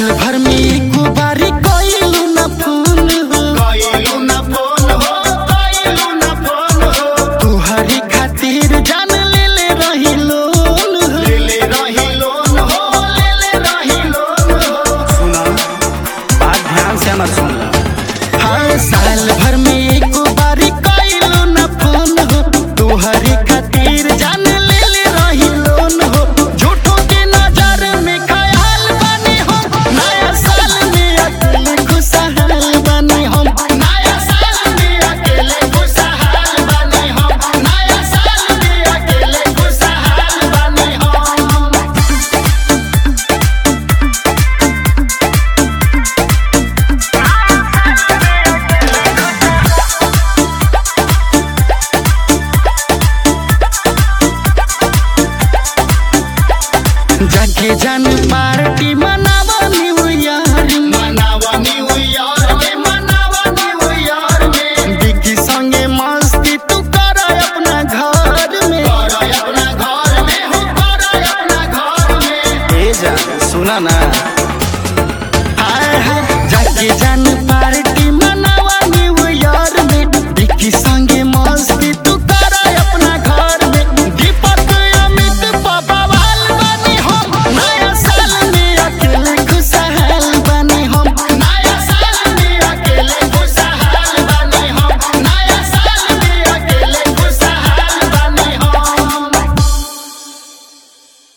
साल भर में एक बारी कइलू ना फोन हो, कइलू ना फोन हो, कइलू ना फोन हो। तुहरी खातिर जान ले रही लोन हो। ले रही लोन हो, ले रही लोन हो। सुना बात ध्यान से मत सुन। हाँ साल भर में एक बारी कइलू ना फोन हो, तुहरी खातिर जान ले रही लोन हो। झूठों के नजर में ख्याल बनी हम, नया साल में अकेले खुशहाल बनी हम। नया साल में अकेले खुशहाल बनी हम, नया साल में अकेले खुशहाल बनी हम। जाके जान पार्टी मनावा न्यू ईयर, मनावा न्यू ईयर में, मनावा न्यू ईयर में। बिकी संगे मस्ती तू कर अपना घर में। कर अपना घर में हो, कर अपना घर में। ए जा सुना ना। हाय हाय जाके जान